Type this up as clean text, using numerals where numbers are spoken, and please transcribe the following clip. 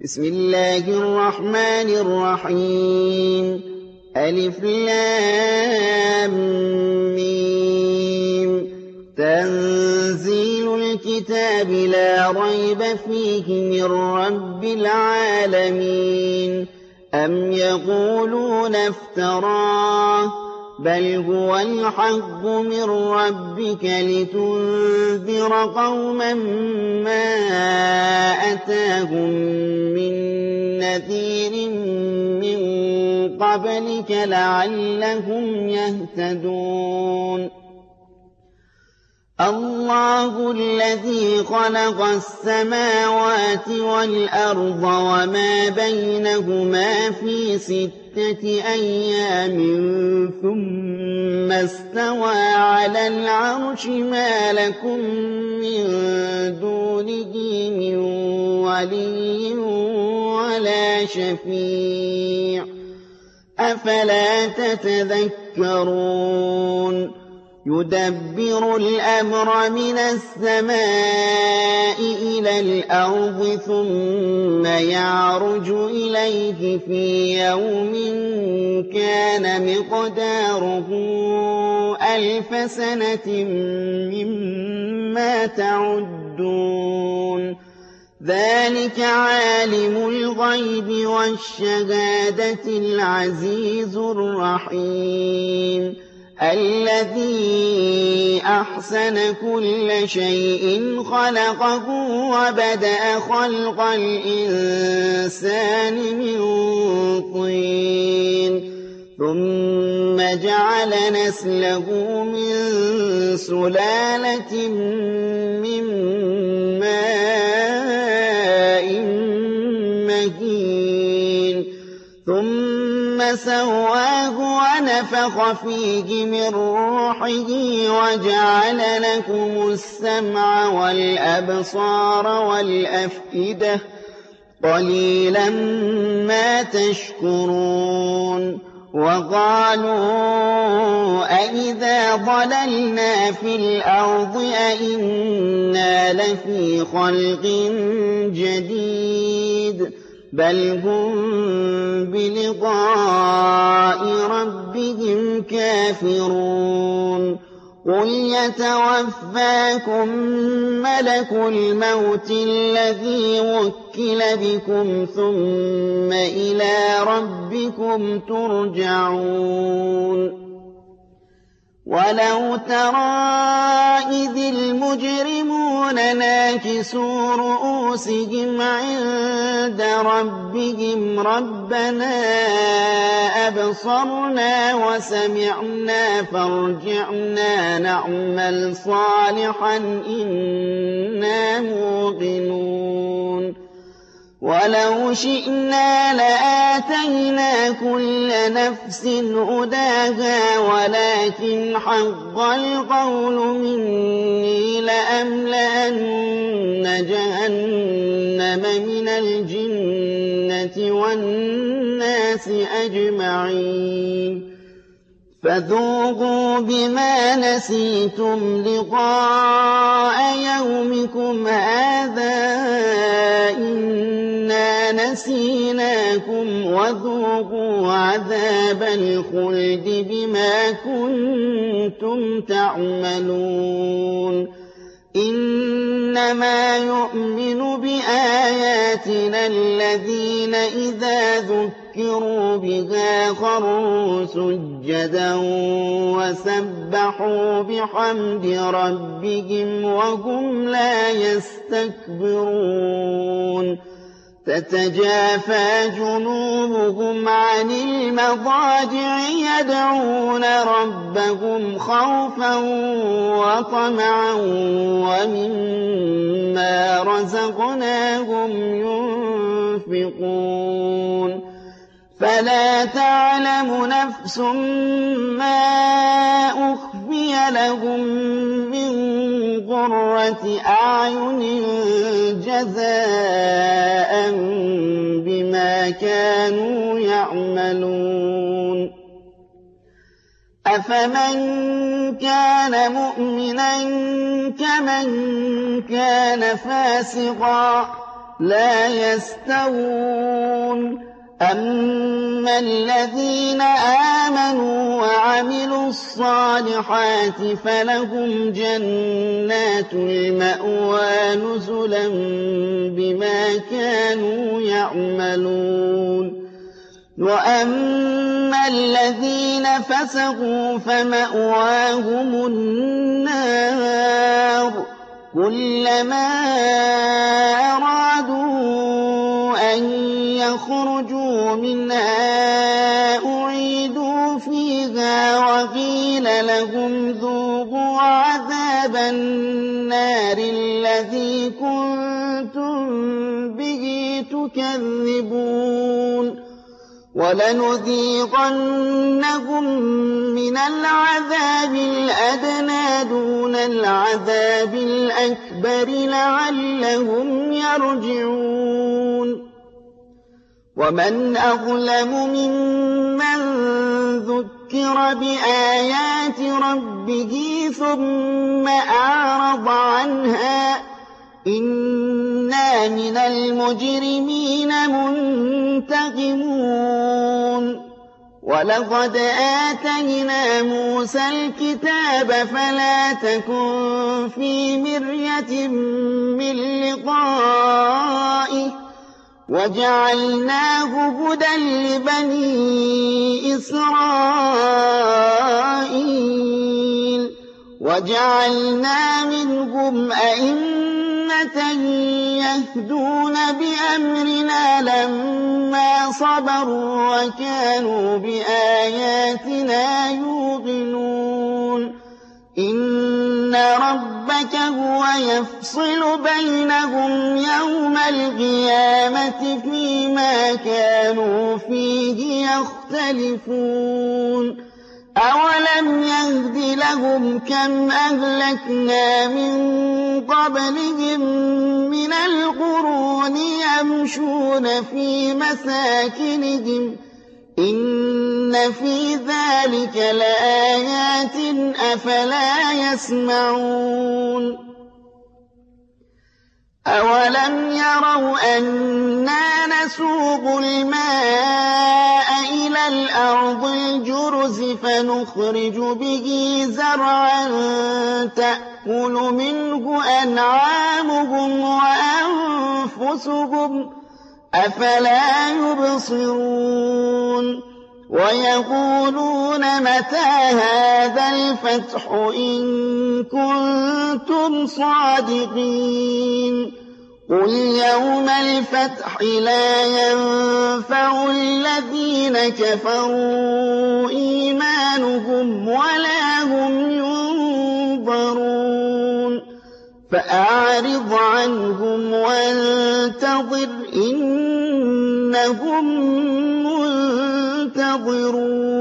بسم الله الرحمن الرحيم ألف لام ميم تنزيل الكتاب لا ريب فيه من رب العالمين أم يقولون افتراه بل هو الحق من ربك لتنذر قوما ما أتاهم من نذير من قبلك لعلهم يهتدون الله الذي خلق السماوات والأرض وما بينهما في 6 أيام ثم استوى على العرش ما لكم من دونه من ولي ولا شفيع أفلا تتذكرون يدبر الأمر من السماء إلى الأرض ثم يعرج إليه في يوم كان مقداره 1000 سنة مما تعدون ذلك عالم الغيب والشهادة العزيز الرحيم الذي أحسن كل شيء خلقه وبدأ خلق الإنسان من طين ثم جعل نسله من سلالة من ماء مهين ثم سواه ونفخ فيه من روحه وجعل لكم السمع والأبصار والأفئدة قليلا ما تشكرون وقالوا أئذا ضللنا في الأرض أئنا لفي خلق جديد بل هم بلقاء ربهم كافرون قل يتوفاكم ملك الموت الذي وكل بكم ثم إلى ربكم ترجعون ولو ترى إذ المجرمون ناكسوا رؤوسهم عند ربهم ربنا أبصرنا وسمعنا فارجعنا نعمل صالحا إنا موقنون ولو شئنا لآتينا كل نفس هداها ولكن حق القول مني لأملأن جهنم من الجنة والناس أجمعين فذوقوا بما نسيتم لقاء يومكم هذا إنا نسيناكم وذوقوا عذاب الخلد بما كنتم تعملون إنما يؤمن بآياتنا الذين إذا ذكروا بها خروا سجدا وسبحوا بحمد ربهم وهم لا يستكبرون تتجافى جنوبهم عن المضاجع يدعون ربهم خوفا وطمعا ومما رزقناهم ينفقون فلا تعلم نفس ما أخفي لهم من قرة أعين جزاء بما كانوا يعملون أفمن كان مؤمنا كمن كان فاسقا لا يستوون أما الذين آمنوا وعملوا الصالحات فلهم جنات المأوى نزلا بما كانوا يعملون وأما الذين فسقوا فمأواهم النار كلما أرادوا أن يخرجوا منها أعيدوا فيها وقيل لهم ذوقوا عذاب النار الذي كنتم به تكذبون ولنذيقنهم من العذاب الأدنى دون العذاب الأكبر لعلهم يرجعون ومن أظلم ممن ذكر بآيات ربه ثم أعرض عنها إنا من المجرمين منتقمون ولقد آتينا موسى الكتاب فلا تكن في مرية من لقائه وجعلناه هدى لبني إسرائيل وجعلنا منهم أئمة يهدون بأمرنا لما صبروا وكانوا بآياتنا يوقنون إن ربك هو يفصل بينهم يوم القيامة فيما كانوا فيه يختلفون أولم يهد لهم كم أهلكنا من قبلهم من القرون يمشون في مساكنهم إن في ذلك لآيات أفلا يسمعون أولم يروا أنا نسوق الماء إلى الأرض الجرز فنخرج به زرعا تأكل منه أنعامهم وأنفسهم أفلا يبصرون ويقولون متى هذا الفتح إن كنتم صادقين قل يوم الفتح لا ينفع الذين كفروا إيمانهم ولا هم ينظرون فأعرض عنهم وانتظر إنهم منتظرون